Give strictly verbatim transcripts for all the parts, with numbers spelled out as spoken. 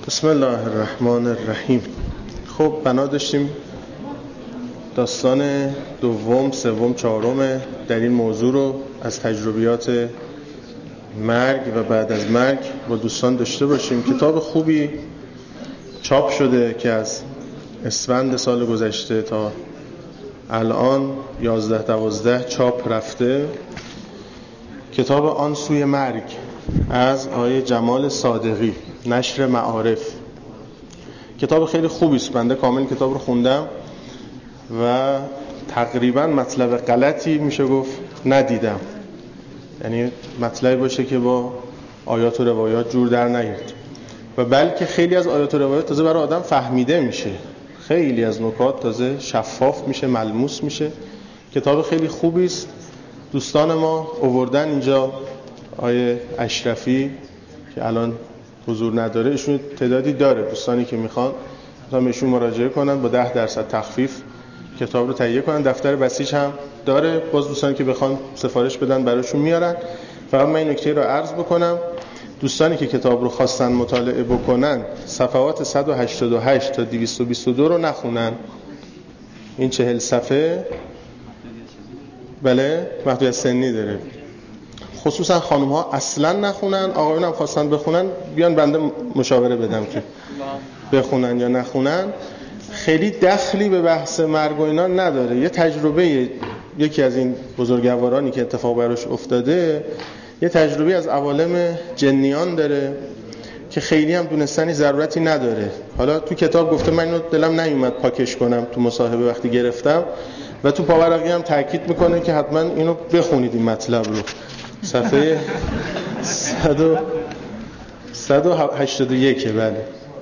بسم الله الرحمن الرحیم. خب بنا داشتیم داستان دوم، سوم، چهارم در این موضوع رو از تجربیات مرگ و بعد از مرگ با دوستان داشته باشیم. کتاب خوبی چاپ شده که از اسفند سال گذشته تا الان یازده دوازده چاپ رفته. کتاب آن سوی مرگ از آقای جمال صادقی، نشر معارف. کتاب خیلی خوبی است. بنده کامل کتاب رو خوندم و تقریبا مطلب غلطی میشه گفت ندیدم. یعنی مطلبی باشه که با آیات و روایات جور در نیاد و بلکه خیلی از آیات و روایات تازه برای آدم فهمیده میشه، خیلی از نکات تازه شفاف میشه، ملموس میشه. کتاب خیلی خوبی است. دوستان ما آوردن اینجا آیه اشرفی که الان حضور نداره، ایشون تعدادی داره دوستانی که میخوان میخوان بهشون مراجعه کنن با ده درصد تخفیف کتاب رو تهیه کنن. دفتر بسیج هم داره، باز دوستانی که بخوان سفارش بدن براشون میارن. فقط من این نکته رو عرض بکنم، دوستانی که کتاب رو خواستن مطالعه بکنن صفحات صد و هشتاد و هشت تا دویست و بیست و دو رو نخونن. این چهل صفحه بله محدودیت سنی داره، خصوصا خانم ها اصلا نخونن. آقایون هم خواستن بخونن بیان بنده مشاوره بدم که بخونن یا نخونن. خیلی دخلی به بحث مرگ و اینا نداره. یه تجربه یکی از این بزرگوارانی که اتفاق براش افتاده، یه تجربه از عوالم جنیان داره که خیلی هم دونستنی ضرورتی نداره. حالا تو کتاب گفته، من اینو دلم نیومد پاکش کنم تو مصاحبه وقتی گرفتم و تو پاورقی هم تاکید میکنه که حتما اینو بخونید این مطلب رو. صفحه صد و هشتاد و یک بله،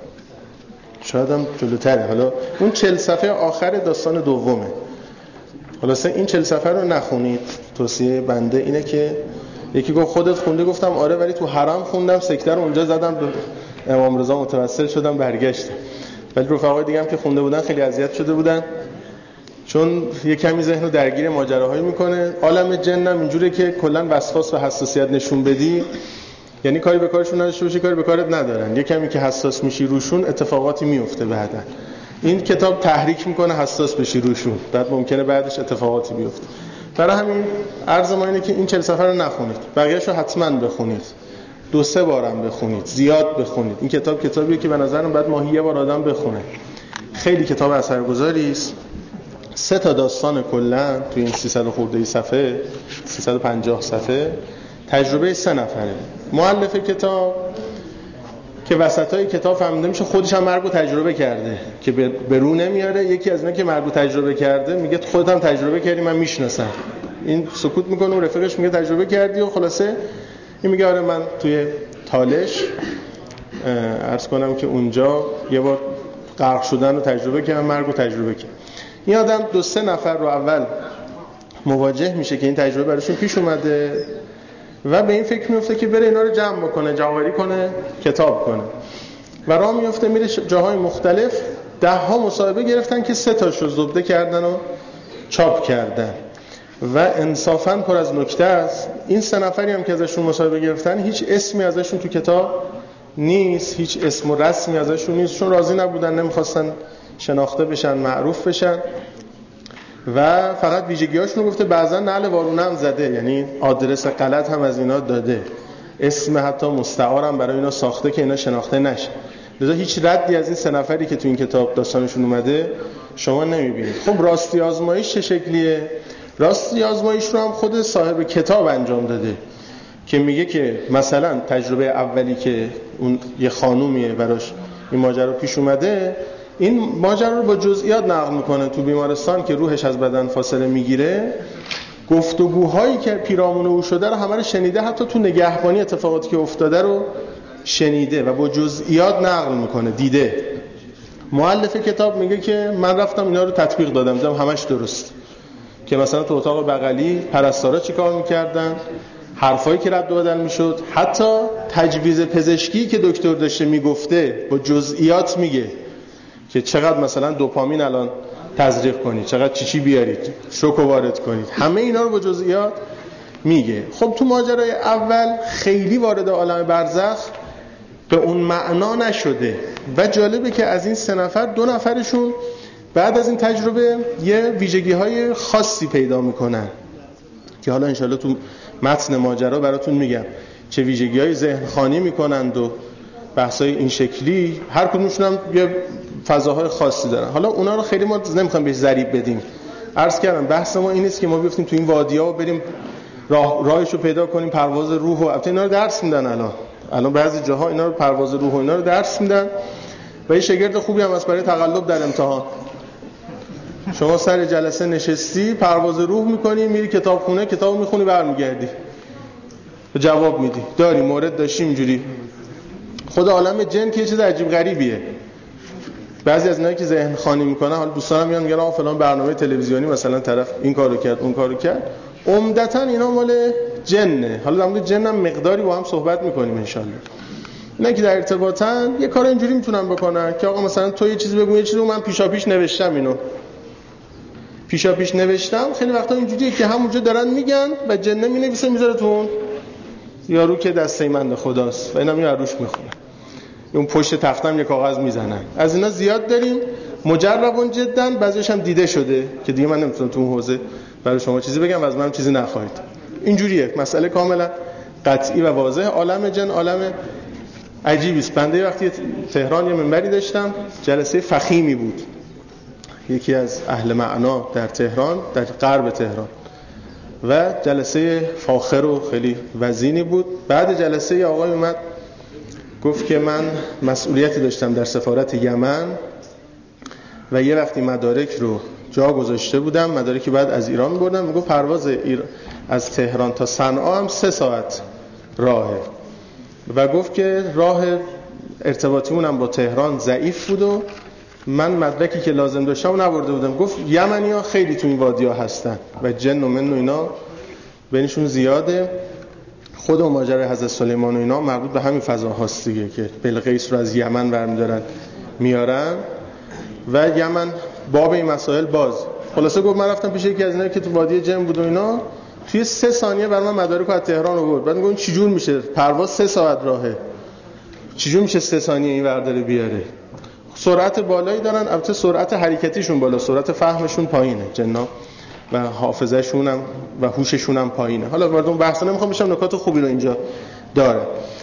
شاید هم جلوتره. حالا اون چهل صفحه آخر داستان دومه. خلاصه این چهل صفحه رو نخونید. توصیه بنده اینه که یکی گفت خودت خونده، گفتم آره ولی تو حرم خوندم، سکته رو اونجا زدم، به امام رضا متوسل شدم برگشتم. ولی رفقای دیگه هم که خونده بودن خیلی اذیت شده بودن، چون یه کمی ذهنو درگیر ماجراهایی میکنه. عالم جن هم اینجوره که کلا وسواس و حساسیت نشون بدی، یعنی کاری به کارشون نداشته باشی کاری به کارت ندارن. یه کمی که حساس میشی روشون اتفاقاتی میفته بعداً. این کتاب تحریک میکنه حساس بشی روشون، بعد ممکنه بعدش اتفاقاتی بیفته. برای همین عرض ما اینه که این چهل صفحه رو نخونید، بقیه‌شو حتما بخونید، دو سه بارم بخونید، زیاد بخونید. این کتاب کتابیه که به نظرم بعد ماهی یه بار آدم بخونه. خیلی کتاب اثرگذاری است. سه تا داستان کلا تو این سیصد خورده صفحه، سیصد و پنجاه صفحه، تجربه سه نفره. مؤلف کتاب که وسطای کتاب فهمیده میشه خودش هم مرگ رو تجربه کرده که به رو نمیاره. یکی از اینا که مرگ رو تجربه کرده میگه خودت هم تجربه کردی، من میشناسم. این سکوت میکنه و رفیقش میگه تجربه کردی و خلاصه این میگه آره من توی تالش عرض کنم که اونجا یه بار غرق شدن رو تجربه کردم، مرگ رو تجربه کردم. این آدم دو سه نفر رو اول مواجه میشه که این تجربه براشون پیش اومده و به این فکر میفته که بره اینا رو جمع بکنه، جمع‌آوری کنه، کتاب کنه و راه میفته میره جاهای مختلف. ده ها مصاحبه گرفتن که سه تاشو زبده کردن و چاپ کردن و انصافاً پر از نکته است. این سه نفری هم که ازشون مصاحبه گرفتن هیچ اسمی ازشون تو کتاب نیست، هیچ اسم و رسمی ازشون نیست، چون راضی نبودن، نمیخواستن شناخته بشن، معروف بشن و فقط ویژگی‌هاشون رو گفته. بعضا نعل وارونه هم زده، یعنی آدرس غلط هم از اینا داده، اسم حتی مستعار هم برای اینا ساخته که اینا شناخته نشه. لذا هیچ ردی از این سه نفری که تو این کتاب داستانشون اومده شما نمیبینید. خب راستی آزمایش چه شکلیه؟ راستی آزمایش رو هم خود صاحب کتاب انجام داده که میگه که مثلا تجربه اولی که اون یه خانومیه براش این ماجرا پیش اومده، این ماجرا رو با جزئیات نقل میکنه. تو بیمارستان که روحش از بدن فاصله میگیره، گفتگوهایی که پیرامون او شده رو همه رو شنیده، حتی تو نگهبانی اتفاقاتی که افتاده رو شنیده و با جزئیات نقل میکنه، دیده. مؤلف کتاب میگه که من رفتم اینا رو تطبیق دادم، دیدم همش درست، که مثلا تو اتاق بغلی پرستارا چیکار میکردن، حرفایی که رد و بدل میشد، حتی تجویز پزشکی که دکتر داشته میگفته با جزئیات میگه که چقدر مثلا دوپامین الان تزریق کنید، چقدر چی چی بیارید، شوک وارد کنید، همه اینا رو با جزئیات میگه. خب تو ماجرای اول خیلی وارد عالم برزخ به اون معنا نشده. و جالبه که از این سه نفر دو نفرشون بعد از این تجربه یه ویژگی‌های خاصی پیدا میکنن که حالا انشالله تو متن ماجرا براتون میگم چه ویژگی‌های ذهن خوانی میکنند و بحثای این شکلی. هر کدومشون هم یه فضاهای خاصی دارن. حالا اونا رو خیلی ما نمیخوایم بهش ضریب بدیم. عرض کردم بحث ما این نیست که ما بیفتیم تو این وادی‌ها و بریم راه راهشو پیدا کنیم پرواز روح و البته اینا رو درس میدن الان. الان بعضی جاها اینا رو پرواز روح و اینا رو درس میدن و یه شاگرد خوبی هم از برای تقلب در امتحان. شما سر جلسه نشستی پرواز روح میکنی، میری کتابخونه کتاب میخونی برمیگردی جواب میدی. داری مورد داشتیم اینجوری. خود عالم جن که یه چیز عجیب غریبیه. بعضی از اینایی که ذهن خوانی میکنن، حالا دوستانم میان میگن آقا فلان برنامه تلویزیونی مثلا طرف این کارو کرد اون کارو کرد، عمدتاً اینا مال جنه. حالا در مورد جن هم مقداری با هم صحبت میکنیم ان شاء الله. اینا که در ارتباطن یه کار اینجوری میتونن بکنن که آقا مثلا تو یه چیزی بگو، یه چیزی من پیشا پیش نوشتم، اینو پیشا پیش نوشتم. خیلی وقتا اینجوریه که همونجا دارن میگن و جنه مینویسه میذاره تو اون یارو که دسته من خداست و اینا میاد روش میخونه. اون پشت تختم یه کاغذ میزنن. از اینا زیاد داریم مجربون جدا. بعضیش هم دیده شده که دیگه من نمیتونم تو اون حوزه برای شما چیزی بگم و از منم چیزی نخواهید. اینجوریه مسئله کاملا قطعی و واضح. عالم جن عالم عجیبی است. بنده وقتی تهران یه منبری داشتم، جلسه فخیمی بود، یکی از اهل معنا در تهران، در غرب تهران، و جلسه فاخر و خیلی وزینی بود. بعد جلسه یه آقای اومد گفت که من مسئولیتی داشتم در سفارت یمن و یه وقتی مدارک رو جا گذاشته بودم، مدارکی بعد از ایران می‌بردم. میگه پرواز ایر... از تهران تا صنعا هم سه ساعت راهه و گفت که راه ارتباطیمون هم با تهران ضعیف بود و من مدرکی که لازم داشتم نبرده بودم. گفت یمنی‌ها خیلی تو این وادی‌ها هستن و جن و من و اینا بینشون زیاده. خود و ماجرای حضرت سلیمان و اینا مربوط به همین فضا هاست دیگه که بلقیس رو از یمن برمی‌دارن میارن و یمن باب این مسائل باز. خلاصه گفت من رفتم پیش یکی از اینا که تو وادی جن بود و اینا، توی سه ثانیه برام مدارک از تهران آورد. بعد میگم چجور میشه پرواز سه ساعت راهه، چجور میشه سه ثانیه این ورداره بیاره؟ سرعت بالایی دارن، البته سرعت حرکتیشون بالا، سرعت فهمشون پایینه جنا و حافظه‌شون هم و هوششون هم پایینه. حالا وارد اون بحثا نمیخوام بشم، نکات خوبی رو اینجا داره.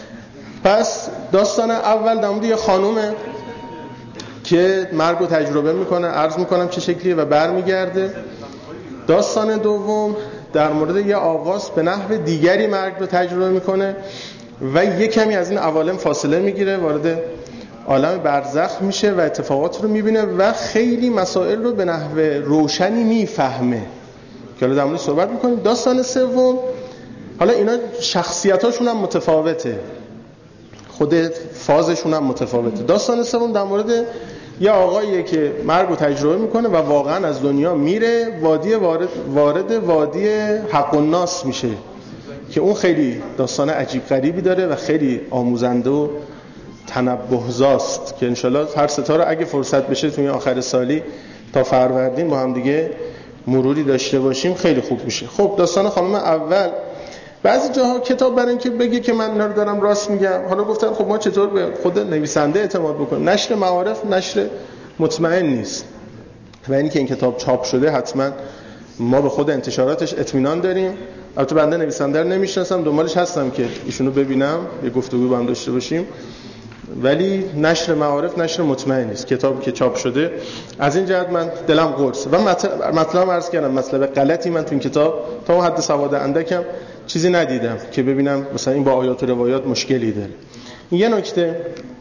پس داستان اول در مورد یه خانومه که مرگ رو تجربه میکنه، عرض میکنم چه شکلیه و برمیگرده. داستان دوم در مورد یه آقاست به نحو دیگری مرگ رو تجربه میکنه و یه کمی از این عوالم فاصله میگیره، وارد عالم برزخ میشه و اتفاقات رو میبینه و خیلی مسائل رو به نحو روشنی میفهمه که حالا در مورد صحبت میکنیم. داستان سوم، حالا اینا شخصیتاشون هم متفاوته، خود فازشون هم متفاوته. داستان سوم در مورد یه آقاییه که مرگ رو تجربه میکنه و واقعا از دنیا میره، وادی وارد, وارد وادی حق الناس میشه که اون خیلی داستان عجیب غریبی داره و خیلی آموزنده و تنبه‌زاست که انشالله هر ستاره اگه فرصت بشه توی آخر سالی تا فروردین با هم دیگه مروری داشته باشیم خیلی خوب میشه. خب داستان خانم اول، بعضی جاها کتاب برای اینکه بگه که من اینا رو دارم راست میگم، حالا گفتن خب ما چطور به خود نویسنده اعتماد بکنیم؟ نشر معارف نشر مطمئن نیست و اینکه این کتاب چاپ شده حتما ما به خود انتشاراتش اطمینان داریم. البته بنده نویسنده رو نمیشناسم، دنبالش هستم که ایشونو ببینم، یه گفتگو با هم داشته باشیم، ولی نشر معارف نشر مطمئن نیست. کتابی که چاپ شده از این جهت من دلم قرص و مطلب عرض کردم، مطلب غلطی من تو این کتاب تا اون حد سواد اندکم چیزی ندیدم که ببینم مثلا این با آیات و روایات مشکلی داره. این یه نکته.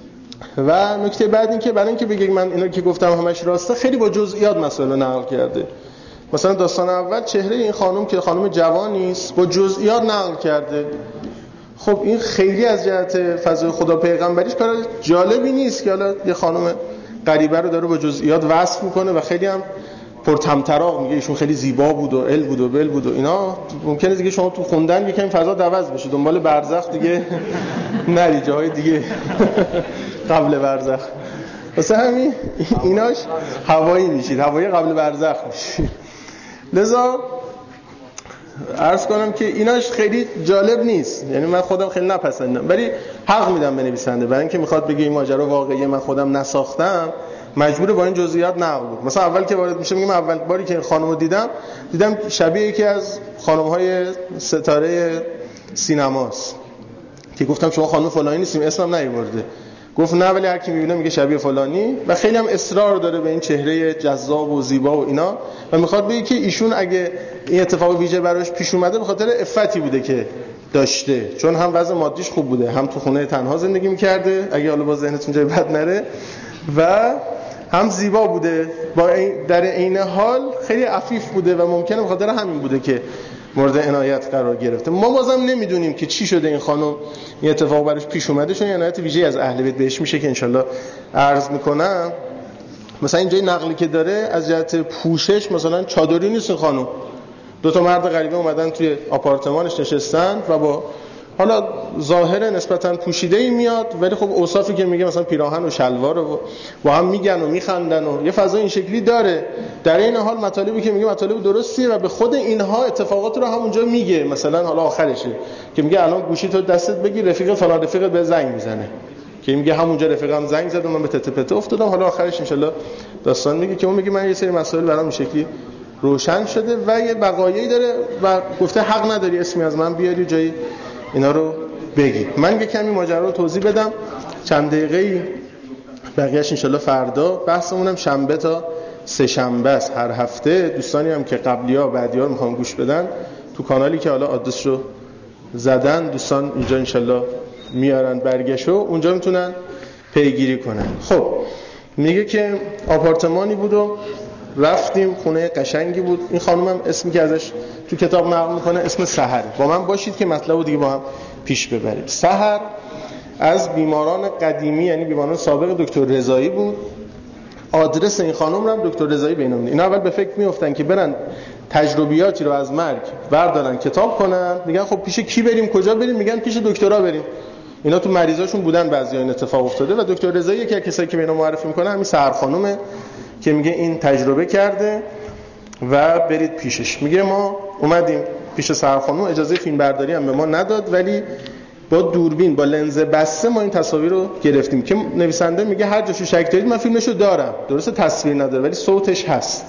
و نکته بعد این که برای اینکه بگم من اینا که گفتم همش راسته، خیلی با جزئیات مسئله نقل کرده. مثلا داستان اول چهره این خانم که خانم جوانی است با جزئیات نقل کرده. خب این خیلی از جهت فضای خدا پیغمبریش کار جالبی نیست که حالا یه خانم غریبه رو داره با جزئیات وصف میکنه و خیلی هم پرطمطراق میگه ایشون خیلی زیبا بود و ال بود و بل بود و اینا. ممکنه دیگه شما تو خوندن یکم فضا عوض بشه، دنبال برزخ دیگه نری، جاهای دیگه قبل برزخ. واسه همین ایناش هوایی میشید، هوایی قبل برزخ میشید. لذا عرض کنم که ایناش خیلی جالب نیست، یعنی من خودم خیلی نپسندم، ولی حق میدم به نویسنده، برای اینکه میخواد بگه این ماجرا واقعیه، من خودم نساختم، مجبور با این جزئیات نقل بود. مثلا اول که وارد میشه میگم اول باری که خانومو دیدم دیدم شبیه یکی از خانم‌های ستاره سینماست که گفتم شما خانم فلانی نیستیم، اسمم نیورده. گفت نه ولی هر کی میبینه میگه شبیه فلانی، و خیلی هم اصرار داره به این چهره جذاب و زیبا و اینا، و میخواد بگه که ایشون اگه این اتفاق ویژه براش پیش اومده به خاطر عفتی بوده که داشته، چون هم وضع مادیش خوب بوده، هم تو خونه تنها زندگی میکرده اگه حالا با ذهنتون جای بد نره، و هم زیبا بوده، با در عین حال خیلی عفیف بوده و ممکنه به خاطر همین بوده که مورد عنایت قرار گرفته. ما بازم نمیدونیم که چی شده این خانم این اتفاق براش پیش اومده، چون عنایت ویژه‌ای از اهل بیت بهش میشه که انشالله عرض میکنم. مثلا اینجای نقلی که داره از جهت پوشش مثلا چادری نیست این خانم، دو تا مرد غریبه اومدن توی آپارتمانش نشستن و با حالا ظاهر نسبتاً پوشیده‌ای میاد، ولی خب اوصافی که میگه مثلا پیراهن و شلوار و با هم میگن و میخندن و یه فضا این شکلی داره. در این حال مطالبی که میگه مطالب درستیه و به خود اینها اتفاقات رو همونجا میگه. مثلا حالا آخرشه که میگه الان گوشی تو دستت بگیر رفیق فلان رفیقت به زنگ میزنه، که میگه همونجا رفیقم زنگ زد و من به تته پته افتادم. حالا آخرش ان داستان میگه که اون میگه من یه سری مسائل برام این شکلی روشن شده و یه بقایایی داره و گفته حق نداری اسمی از من بیاری جایی اینا رو بگی. من یه کمی ماجرا رو توضیح بدم، چند دقیقه‌ای بقیه‌اش انشالله فردا. بحثمونم شنبه تا سه شنبه است هر هفته. دوستانی هم که قبلی‌ها و بعدی‌ها رو میخوان گوش بدن تو کانالی که حالا آدرس رو زدن دوستان اینجا انشالله میارن برگشو، اونجا میتونن پیگیری کنن. خب میگه که آپارتمانی بود و رفتیم، خونه قشنگی بود. این خانومم اسمی که ازش تو کتاب نقل میکنه اسم سحر. با من باشید که مطلبو دیگه با هم پیش ببریم. سحر از بیماران قدیمی یعنی بیماران سابق دکتر رضایی بود. آدرس این خانم رو هم دکتر رضایی بینم. اینا اول به فکر میافتن که برن تجربیاتی رو از مرگ بردارن کتاب کنن، میگن خب پیش کی بریم کجا بریم، میگن پیش دکترا بریم. اینا تو مریضاشون بودن بعضیا این اتفاق افتاده و دکتر رضایی یکی از کسایی که اینا معرفی میکنه همین سحر خانومه که میگه این تجربه کرده و برید پیشش. میگه ما اومدیم پیش سحر خانوم، اجازه فیلم برداری هم به ما نداد ولی با دوربین با لنز بسته ما این تصاویر رو گرفتیم که نویسنده میگه هر جاشو شک دارید من فیلمشو دارم، درسته تصویر نداره ولی صوتش هست.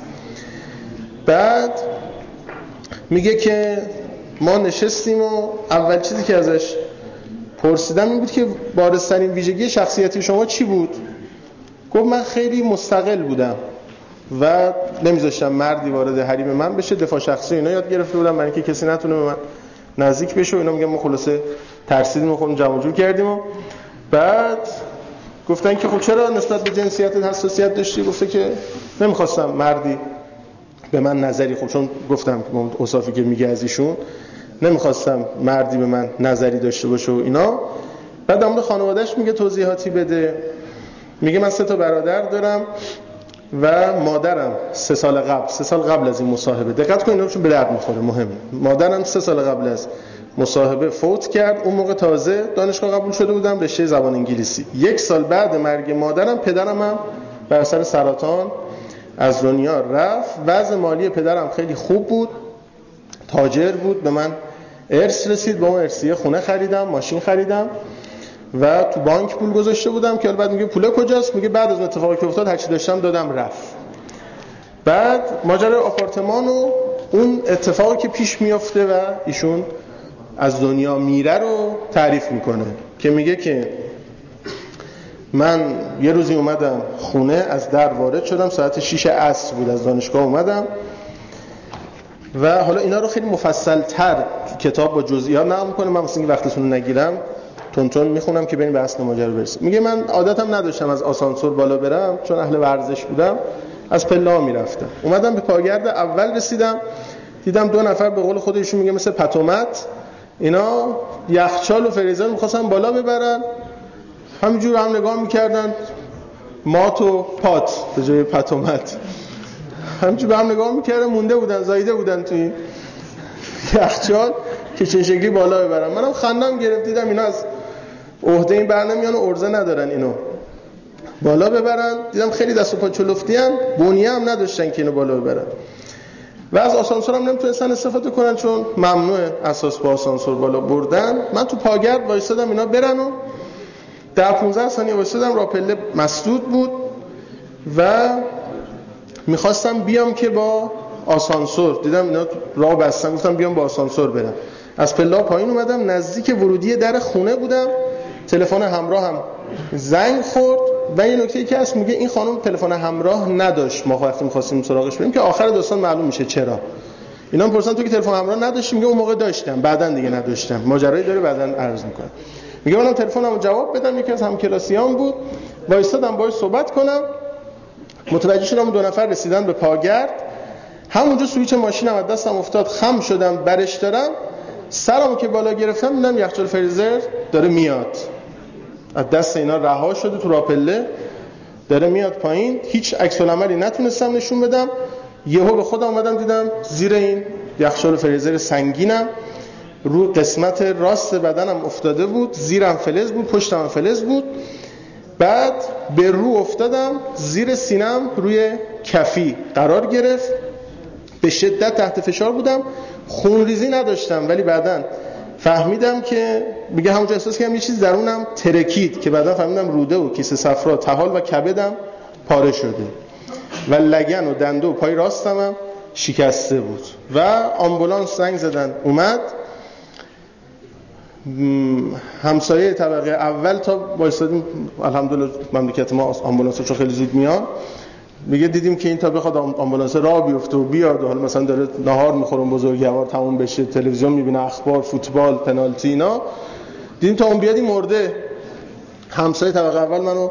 بعد میگه که ما نشستیم و اول چیزی که ازش پرسیدم این بود که بارزترین ویژگی شخصیتی شما چی بود؟ گفت من خیلی مستقل بودم و نمیذاشتم مردی وارد حریم من بشه، دفاع شخصی اینا یاد گرفته بودم برای اینکه کسی نتونه به من نزدیک بشه. اینا میگم ما خلاصه ترسیدیم و خودمون جمع جور کردیم. و بعد گفتن که خب چرا نسبت به جنسیتت حساسیت داشتی؟ گفته که نمیخواستم مردی به من نظری، خب چون گفتم که اون اوصافی که میگه از ایشون نمیخواستم مردی به من نظری داشته باشه و اینا. بعد در مورد خانواده‌اش میگه توضیحاتی بده. میگه من سه تا برادر دارم و مادرم سه سال قبل سه سال قبل از این مصاحبه، دقت کنید چون به درد میخوره، مهمه، مادرم سه سال قبل از مصاحبه فوت کرد. اون موقع تازه دانشگاه قبول شده بودم رشته زبان انگلیسی. یک سال بعد مرگ مادرم پدرم هم بر اثر سرطان از دنیا رفت. وضع مالی پدرم خیلی خوب بود، تاجر بود، به من ارث رسید، با اون ارثیه خونه خریدم، ماشین خریدم و تو بانک پول گذاشته بودم که بعد میگه پول کجاست؟ میگه بعد از اتفاقی که افتاد هرچی داشتم دادم رفت. بعد ماجرای آپارتمان و اون اتفاقی که پیش میفته و ایشون از دنیا میره رو تعریف میکنه که میگه که من یه روزی اومدم خونه، از در وارد شدم، ساعت شیش عصر بود، از دانشگاه اومدم و حالا اینا رو خیلی مفصل تر کتاب با جزئیات نقل میکنه. من واسه اینکه وقتتون رو نگیرم تون تون میخونم که بریم به اصل ماجرا برسیم. میگه من عادتم نداشتم از آسانسور بالا برم چون اهل ورزش بودم، از پله‌ها میرفتم. اومدم به پاگرد اول رسیدم، دیدم دو نفر به قول خودشون میگه مثل پتومت اینا یخچال و فریزر میخواستن بالا ببرن، همینجور هم نگاه میکردن، مات و پات به جای پتومت، همینجور به هم نگاه میکردن، مونده بودن، زایده بودن توی یخچال که چه شکلی بالا ببرن. منم خندم گرفت، دیدم اینا از عهده این بر نمیان و ارزه ندارن اینو بالا ببرن. دیدم خیلی دست و پا چلفتی ان، بنیه هم نداشتن که اینو بالا ببرن و از آسانسور هم نمیتونستن استفاده کنن چون ممنوعه اساس با آسانسور بالا بردن. من تو پاگرد وایسادم اینا برن و ده پانزده ثانیه وایسادم، راپله مسدود بود و میخواستم بیام که با آسانسور، دیدم اینا راه بستن، گفتم بیام با آسانسور برم. از پلا پایین اومدم، نزدیک ورودی در خونه بودم، تلفن همراه هم زنگ خورد و یه نکته ای که هست، میگه این خانم تلفن همراه نداشت ما وقتی می‌خواستیم سراغش بریم، که آخر داستان معلوم میشه چرا. اینا میپرسن تو که تلفن همراه نداشتی؟ میگه اون موقع داشتم، بعداً دیگه نداشتم. ماجرایی داره، بعداً عرض میکنم. میگه منم تلفنمو جواب بدم، یکی از همکلاسیام بود، وایسادم باهاش صحبت کنم، متوجه شدم دو نفر رسیدن به پاگرد. همونجا سویچ ماشینم از دستم افتاد، خم شدم، برش دارم، سرمو که بالا گرفتم دیدم یخچال فریزر داره میاد، از دست اینا رها شده، تو راپله داره میاد پایین. هیچ عکس العملی نتونستم نشون بدم. یهو به خودم اومدم دیدم زیر این یخچال فریزر سنگینم، رو قسمت راست بدنم افتاده بود، زیرم فلز بود، پشتم فلز بود. بعد به رو افتادم، زیر سینم روی کفی قرار گرفت، به شدت تحت فشار بودم، خونریزی نداشتم ولی بعداً فهمیدم که میگه همونجا احساس کردم یه چیز درونم ترکید، که بعداً فهمیدم روده و کیسه صفرا، طحال و کبدم پاره شده و لگن و دنده و پای راستم هم شکسته بود و آمبولانس زنگ زدن اومد. همسایه طبقه اول تا وایسادیم، الحمدلله مملکت ما آمبولانس‌ها چون خیلی زود میان، میگه دیدیم که این تا بخواد آمبولانس راه بیفته و بیاد و حالا مثلا داره نهار میخوره بزرگوار تموم بشه، تلویزیون میبینه، اخبار، فوتبال، پنالتی، اینا، دیدیم تا اون بیادی مرده. همسایه طبقه اول منو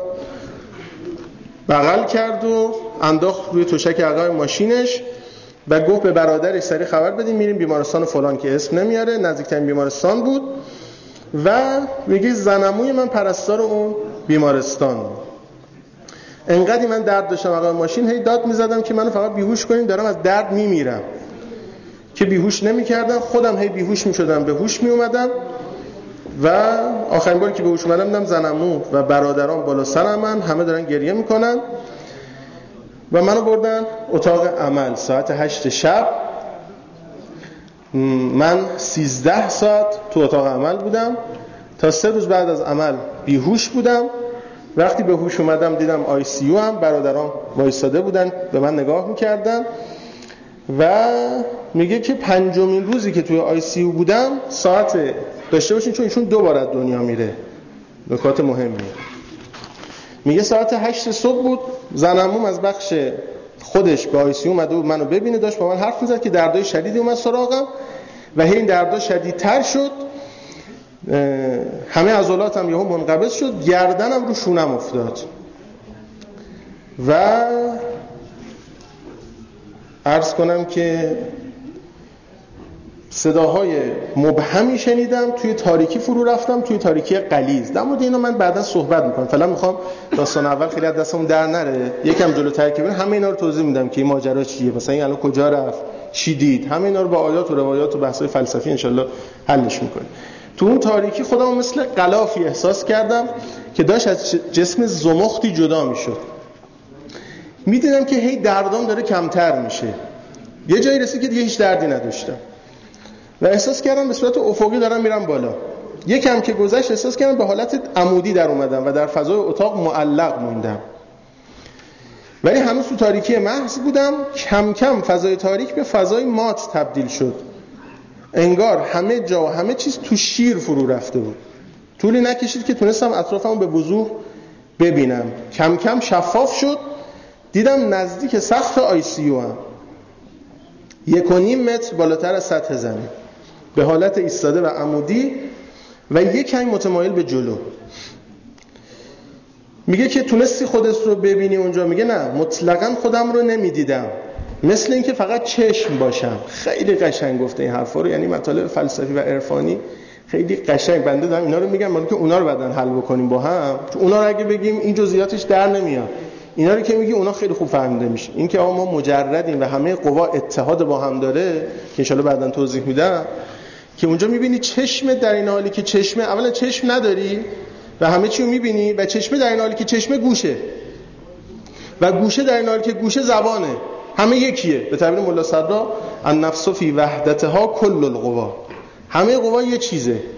بغل کرد و انداخت روی تشک عقب ماشینش و گفت به برادرش سریع خبر بدیم میریم بیمارستان فلان، که اسم نمیاره، نزدیکترین بیمارستان بود. و میگه زنموی من پرستار اون بیمارستان بود. انقدر من درد داشتم عقب ماشین، هی داد میزدم که منو فقط بیهوش کنین، دارم از درد میمیرم، که بیهوش نمیکردم، خودم هی بیهوش میشدم، به هوش میومدم و آخرین باری که به هوش اومدم دیدم زنمو و برادران بالا سرم من همه دارن گریه میکنن و منو بردن اتاق عمل ساعت هشت شب. من سیزده ساعت تو اتاق عمل بودم، تا سه روز بعد از عمل بیهوش بودم. وقتی به هوش اومدم دیدم آی سی یو هم برادران وایساده بودن به من نگاه میکردن و میگه که پنجمین روزی که توی آی سی یو بودم، ساعت داشته باشین چون ایشون دو بار از دنیا میره، نکات مهمی، میگه ساعت هشت صبح بود، زنموم از بخش خودش به آی سی یو اومده بود منو ببینه، داشت با من حرف میزد که دردای شدیدی اومد سراغم و هی این دردا شدیدتر شد، همه عضلاتم یهو منقبض شد، گردنم رو شونم افتاد و عرض کنم که صداهای مبهمی شنیدم، توی تاریکی فرو رفتم، توی تاریکی غلیظ. در مورد اینا من بعدا صحبت میکنم، فعلا میخوام داستان اول خیلی از دستمون در نره، یکم جلوتر که بریم همه اینا رو توضیح میدم که این ماجرا چیه، مثلا این الان کجا رفت، چی دید، همه اینا رو با آیات و روایات و بحث‌های فلسفی انشالله حلش میکنیم. تو اون تاریکی خودم مثل غلافی احساس کردم که داشت از جسم زمختی جدا میشد، میدیدم که هی دردام داره کمتر میشه، یه جایی رسید که دیگه هیچ دردی نداشتم و احساس کردم به صورت افقی دارم میرم بالا. یکم که گذشت احساس کردم به حالت عمودی در اومدم و در فضای اتاق معلق موندم، ولی هنوز تو تاریکی محض بودم. کم کم فضای تاریک به فضای مات تبدیل شد، انگار همه جا همه چیز تو شیر فرو رفته بود. طولی نکشید که تونستم اطرافمو به وضوح ببینم، کم کم شفاف شد، دیدم نزدیک سقف آی سی یو هم، یک و نیم متر بالاتر از سطح زمین، به حالت ایستاده و عمودی و یک کمی متمایل به جلو. میگه که تونستی خودت رو ببینی اونجا؟ میگه نه، مطلقاً خودم رو نمیدیدم، مثل اینکه فقط چشم باشم. خیلی قشنگ گفته این حرفا رو، یعنی مطالب فلسفی و عرفانی خیلی قشنگ. بنده دارم اینا رو میگم ولی که اونا رو بعدن حل بکنیم با هم، چون اونا رو اگه بگیم این جزئیاتش در نمیاد، اینا رو که میگی اونا خیلی خوب فهمیده میشه. این که آقا ما مجردیم و همه قوا اتحاد با هم داره که ان شاءالله بعدن توضیح میدم، که اونجا میبینی چشم در این حالی که چشم، اولا چشم نداری و همه چی رو میبینی، و چشم در این حالی که چشم گوشه و گوشه در این حالی که گوشه زبانه، همه یکیه. به تعبیر ملا صدرا النفس فی وحدتها کل القوا، همه قوا یه چیزه.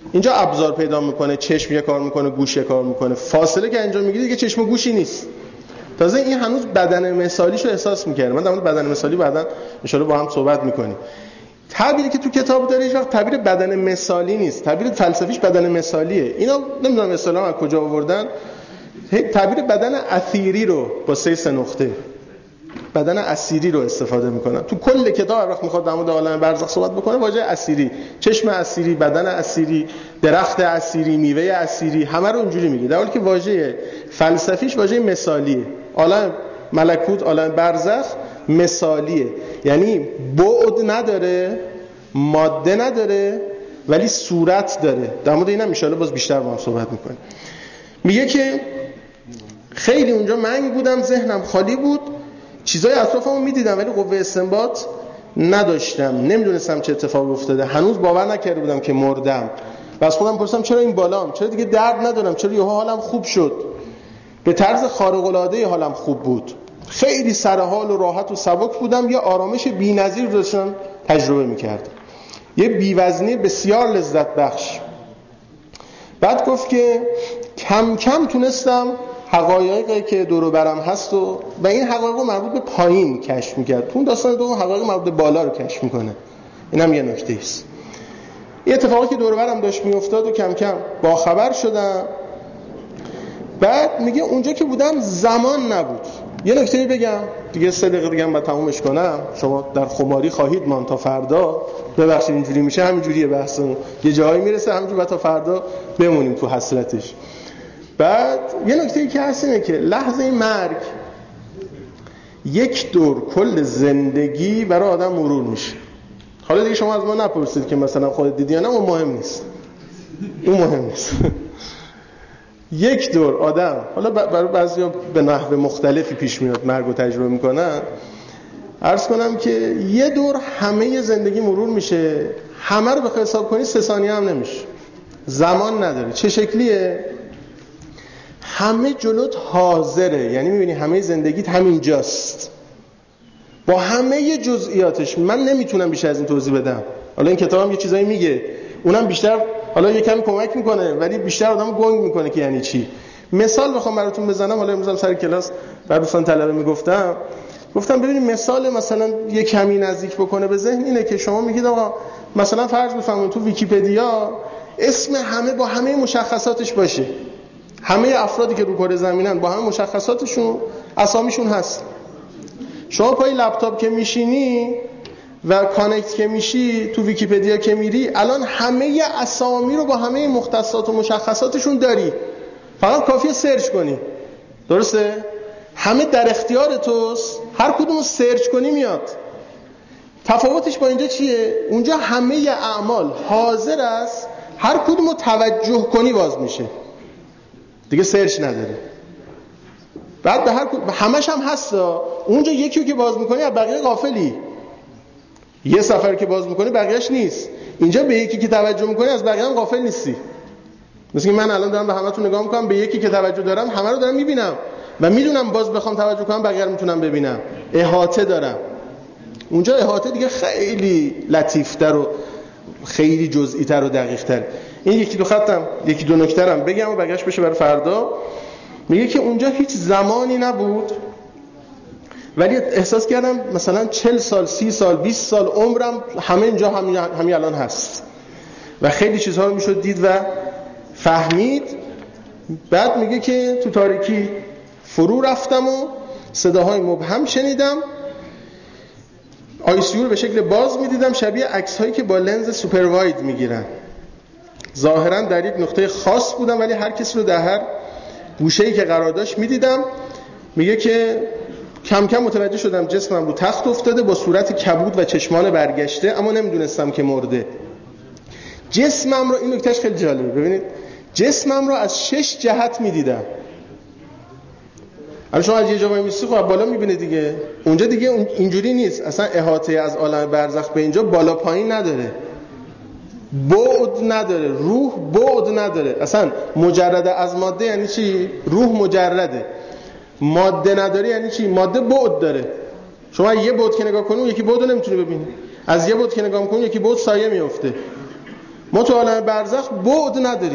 اینجا ابزار پیدا میکنه، چشم یه کار میکنه، گوش یه کار میکنه. فاصله که انجام میگیره دیگه چشم و گوشی نیست. تازه این هنوز بدن مثالیشو احساس میکنه. من در مورد بدن مثالی بعداً ان شاءالله با هم صحبت میکنیم. تعبیری که تو کتاب داره هیچ وقت تعبیر بدن مثالی نیست. تعبیر فلسفیش بدن مثالیه. اینا نمیدونم اصطلاحا از کجا آوردن. تعبیر بدن اثیری رو با سه سه نقطه بدن اثیری رو استفاده میکنن. تو کل کتاب هر وقت میخواد در مورد عالم برزخ صحبت بکنه واژه اثیری، چشم اثیری، بدن اثیری، درخت اثیری، میوه اثیری، همه رو اونجوری میگه. در حالی که واژه فلسفیش واژه مثالیه. عالم ملکوت، عالم برزخ مثالیه. یعنی بعد نداره، ماده نداره، ولی صورت داره. در مورد اینم ان شاءالله باز بیشتر با هم صحبت میکنیم. میگه که خیلی اونجا منگ بودم، ذهنم خالی بود، چیزای اطرافمو میدیدم ولی قوه استنباط نداشتم، نمیدونستم چه اتفاقی افتاده، هنوز باور نکرده بودم که مردم. و از خودم پرسیدم چرا این بالام، چرا دیگه درد ندارم، چرا یهو حالم خوب شد. به طرز خارق العاده حالم خوب بود، خیلی سرحال و راحت و سبک بودم. یه آرامش بی‌نظیر داشتم تجربه میکردم، یه بی‌وزنی بسیار لذت بخش. بعد گفت که کم کم تونستم حقایقی که دور و برم هست و و این حقایق رو مربوط به پایین کشف میکرد. تو داستان دو حقایق مربوط به بالا رو کشف میکنه. اینم یه نکته است. این اتفاقی که دور و برم داشت میافتاد و کم کم با خبر شدم. بعد میگه اونجا که بودم زمان نبود. یه نکته بگم دیگه، سه دقیقه دیگه هم بعد تمومش کنم. شما در خماری خواهید ماند تا فردا. ببخشید اینجوری میشه، همینجوریه بحثمون، یه جایی میرسه همینجوری بعد تا فردا بمونیم تو حسرتش. بعد یه نکته‌ای که هست اینه که لحظه مرگ یک دور کل زندگی برای آدم مرور میشه. حالا دیگه شما از ما نپرسید که مثلا خودت دیدی یا نه، اون مهم نیست، اون مهم نیست. یک دور آدم، حالا برای بعضیا به نحو مختلفی پیش میاد مرگ رو تجربه میکنن. عرض کنم که یه دور همه زندگی مرور میشه، همه رو به حساب کنی سه ثانیه هم نمیشه، زمان نداره. چه شکلیه؟ همه جلوت حاضره، یعنی میبینی همه زندگیت همینجاست با همه جزئیاتش. من نمیتونم بیشتر از این توضیح بدم. حالا این کتابم یه چیزایی میگه، اونم بیشتر حالا یه کمی کمک میکنه ولی بیشتر آدمو گنگ میکنه که یعنی چی. مثال بخوام براتون بزنم، حالا امروز هم سر کلاس بر دوستان طلبه میگفتم، گفتم ببینید مثال مثلا یه کمی نزدیک بکنه به ذهن اینه که شما میگید آقا مثلا فرض بفرمایید تو ویکی‌پدیا اسم همه با همه مشخصاتش باشه، همه افرادی که رو کره زمینن با همه مشخصاتشون اسامیشون هست. شما پای لپتاپ که میشینی و کانکت که میشی تو ویکی‌پدیا که میری، الان همه اسامی رو با همه مختصات و مشخصاتشون داری، فقط کافیه سرچ کنی. درسته؟ همه در اختیار توست، هر کدوم رو سرچ کنی میاد. تفاوتش با اینجا چیه؟ اونجا همه اعمال حاضر است، هر کدوم رو توجه کنی باز میشه، دیگه سرچ نداره. بعد به هر همش هم هست. اونجا یکی رو که باز میکنی از بقیه غافلی، یه سفر که باز میکنی بقیهش نیست. اینجا به یکی که توجه میکنی از بقیه هم غافل نیستی. مثل که من الان دارم به همتون نگاه میکنم، به یکی که توجه دارم همه رو دارم میبینم و میدونم باز بخوام توجه کنم بقیه رو میتونم ببینم، احاطه دارم. اونجا احاطه دیگه خیلی لطیفتر و خیلی جزئی تر و دقیق تر. این یکی دو خطم، یکی دو نکته‌ام بگم و بقیه‌اش بشه برای فردا. میگه که اونجا هیچ زمانی نبود ولی احساس کردم مثلا چهل سال، سی سال، بیست سال عمرم همه اینجا همین همین الان هست و خیلی چیزها رو میشد دید و فهمید. بعد میگه که تو تاریکی فرو رفتم و صداهای مبهم شنیدم، آی سی یو رو به شکل باز میدیدم، شبیه عکس هایی که با لنز سوپر واید میگیرن. ظاهرا در یک نقطه خاص بودم ولی هر کسی رو در هر گوشه‌ای که قرار داشت میدیدم. میگه که کم کم متوجه شدم جسمم رو تخت افتاده با صورت کبود و چشمان برگشته، اما نمیدونستم که مرده. جسمم رو، این نکتهش خیلی جالبه، ببینید جسمم رو از شش جهت میدیدم. الان شما از یه جایی میستی خب بالا میبینه دیگه، اونجا دیگه اینجوری نیست. اصلا احاطه از عالم برزخ به اینجا بالا پایین نداره، بعد نداره، روح بعد نداره. اصلا مجرد از ماده یعنی چی؟ روح مجرده. ماده نداره یعنی چی؟ ماده بعد داره. شما یه بعد که نگاه کنی یکی بعد رو نمیتونی ببینی، از یه بعد که نگاه کنی یکی بعد سایه میفته. ما تو عالم برزخ بعد نداریم،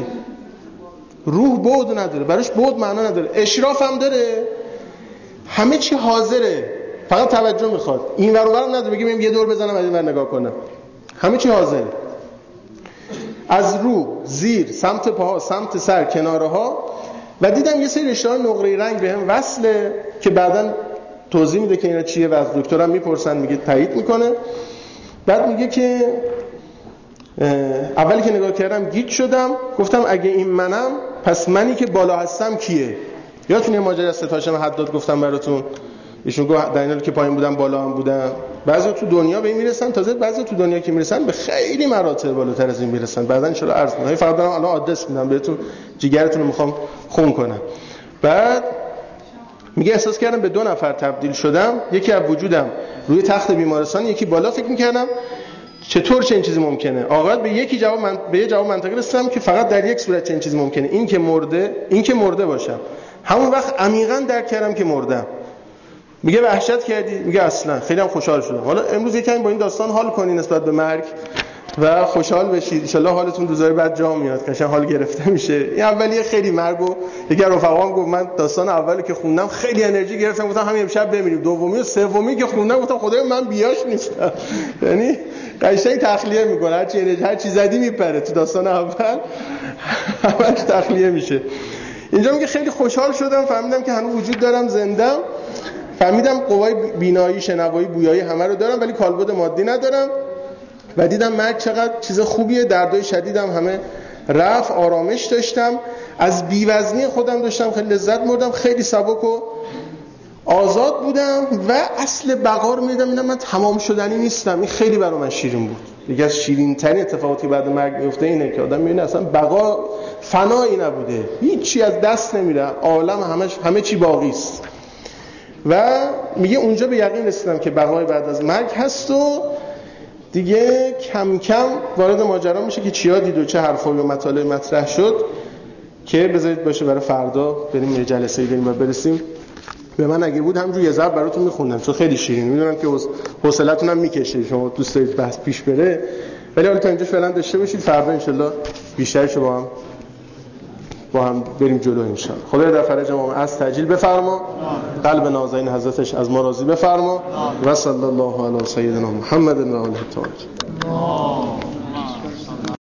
روح بعد نداره، براش بعد معنا نداره. اشراف هم داره، همه چی حاضره، فقط توجه میخواد. این ور اون ور نداره بگیم من یه دور بزنم از این ور نگاه کنم، همه چی حاضره. از رو، زیر، سمت پاها، سمت سر، کناره ها. و دیدم یه سری رشته‌های نقره رنگ بهم وصله که بعداً توضیح میده که اینا چیه و از دکترم میپرسن، میگه تایید میکنه. بعد میگه که اولی که نگاه کردم گیج شدم، گفتم اگه این منم پس منی که بالا هستم کیه؟ یادتونه یه ماجرا از ستاشم حداد گفتم براتون، ایشون گفت در حالی که پایین بودم بالا هم بودم. بعضی تو دنیا به این میرسن، تازه بعضی تو دنیا که میرسن به خیلی مراتب بالاتر از این میرسن. بعدن ان شاء الله عرض می‌کنم، فقط دارم الان آدرس میدم بهتون، جیگرتون رو میخوام خون کنم. بعد میگه احساس کردم به دو نفر تبدیل شدم، یکی از وجودم روی تخت بیمارستان، یکی بالا. فکر میکردم چطور چنین چیزی ممکنه؟ آقا به یکی جواب من به یه جواب منطقی رسیدم که فقط در یک صورت چنین چیزی ممکنه، این که مرده، این که مرده باشم. همون وقت عمیقاً درک کردم که مردم. میگه وحشت کردی؟ میگه اصلا. خیلی هم خوشحال شدم. حالا امروز یکم با این داستان حال کنین نسبت به مرگ و خوشحال بشید. ان شاءالله حالتون روزهای بعد جا میاد، قشنگ حال گرفته میشه. این اولیه خیلی مرگو یکی از رفقام گفت، من داستان اولی که خوندم خیلی انرژی گرفتم، گفتم همین امشب بمیریم. دومی و سومی که خوندم گفتم خدایا من بیاش نیستم. یعنی قشنگ تخلیه میکنه، هر چی انرژی هر چی زدی میپره. تو داستان اول همش تخلیه میشه. اینجا میگه خیلی خوشحال شدم، فهمیدم که هنوز وجود دارم، زندم. فهمیدم قوای بینایی، شنوایی، بویایی همه رو دارم ولی کالبد مادی ندارم. و دیدم مرگ چقدر چیز خوبیه. دردای شدیدم همه رفت، آرامش داشتم، از بی‌وزنی خودم داشتم خیلی لذت بردم، خیلی سبک و آزاد بودم و اصل بقا رو می‌دیدم. اینا من تمام شدنی نیستم. این خیلی برای من شیرین بود. یکی از شیرین ترین اتفاقاتی بعد مرگ میفته اینه که آدم می‌بینه اصلا بقا فنایی نبوده، هیچ چی از دست نمیره، عالم همش همه چی باقی است. و میگه اونجا به یقین رسیدم که بقای بعد از مرگ هست و دیگه کم کم وارد ماجرا میشه که چیا دید و چه حرفایی و مطالب مطرح شد که بذارید باشه برای فردا بریم یه جلسه‌ای بریم و برسیم. به من اگه بود همونجوری یه ضرب براتون میخوندم چون خیلی شیرین. میدونم که حوصله‌تون هم میکشه، شما دوست دارید بحث پیش بره، ولی حالا تا اینجا فعلا داشته باشید، فردا ان شاءالله بیشترشو با هم با هم بریم جلو ان شاء الله. خدای در فرج ما از تاجیل بفرما، قلب نازنین حضرتش از ما راضی بفرما. و صلی الله علی سیدنا محمد و آله الطاهرین.